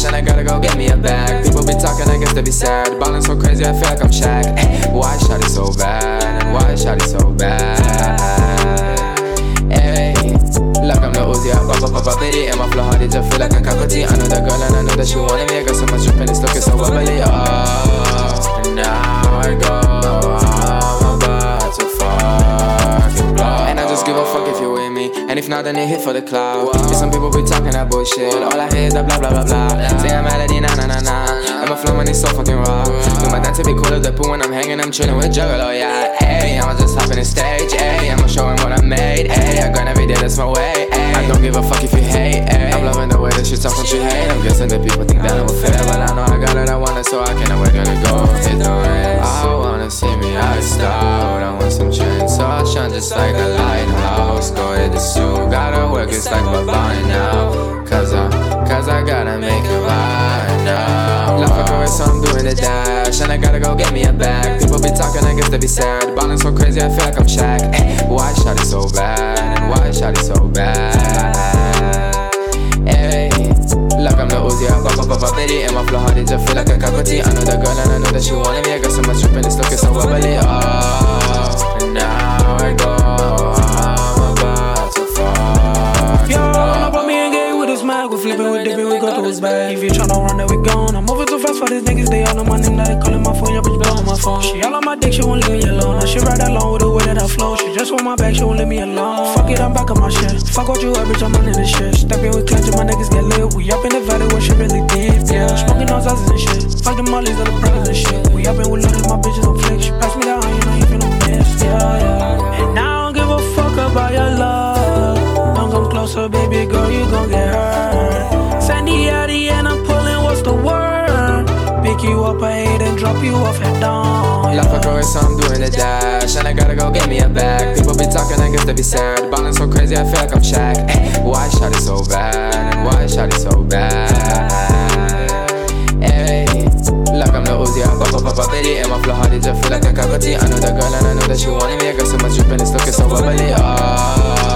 dash, and I gotta go get me a bag. People be talking, I guess they be sad. Ballin' so crazy, I feel like I'm Shaq. Why shawty so bad? And why shawty so bad? Hey, like I'm the Uzi, I pop it in my flow hard, it just feel like a cockatoo. I know that girl and I know that she wanted me. I got so much drip and it's looking so bubbly. Oh, and now I go, I'm about to fucking blow. And I just give a fuck if you're with me, and if not, then they hit for the cloud. Cause some people be talking that bullshit. All I hear is that blah blah blah blah. Say I'm melody, nah nah nah nah. And my flow money so fucking raw. Do my dance to be cool as the pool when I'm hanging, I'm chilling with Juggalo, yeah. Hey, I'ma just hop in the stage, hey. I'ma show him what I made, hey. I grind every day, that's my way, hey. I don't give a fuck if you hate, hey. I'm loving the way that she talk when she hate. I'm guessing that people think that I'm a fail, but I know I got it, I want it, so I can't wait, gonna go hit the race. I wanna see me iced out, I want some drinks, so I shine just like a lighthouse. Go hit the zoo, gotta work, it's like we're buying now. Cause I gotta make it right now. Love for girl, so I'm doing the dash, and I gotta go get me a bag. People be talking, I guess they be sad. Ballin' so crazy, I feel like I'm Shaq. Why shawty so bad? And why shawty so bad? Hey, like I'm the Uzi, I pop it in my flow hard, it just feel like a cockatoo. I know that girl and I know that she wanted me. I got so much drip and it's looking so bubbly. Oh, and now I go, I'm about to fuck. Yo, I brought me a gay with a smile. We flippin', we dippin', we go to his bag. If you tryna run, then we gone. I'm moving too fast for these niggas, they all know my name. Now they callin' my phone, your bitch blowin' my phone. She all on my dick, she won't leave me alone. Now she ride along with the way that I flow. She just want my back, she won't leave me alone. Fuck it, I'm back on my shit. Fuck what you up, bitch, I'm running this shit. Steppin' with clutch and my niggas get lit. We up in the valley where she really deep, yeah. Smoking on sauces and shit. Fuck the mollies and the brothers and shit. We up in with loaded, my bitches on flick. She pass me that iron, you know you finna miss, yeah, yeah. And I don't give a fuck about your love. Don't come closer, baby girl, you gon' get hurt. Sandy Addy and I'm pulling, what's the word? Pick you up ahead and drop you off head down. Love for girl, so I'm doing the dash, and I gotta go get me a bag. People be talking, I guess they be sad. Ballin' so crazy, I feel like I'm Shaq. Why shawty so bad? And why shawty so bad? Hey, like I'm the Uzi, I pop it in my flow hard, it just feel like a cockatoo. I know that girl and I know that she wanted me. I got so much drip and it's looking so bubbly. Oh.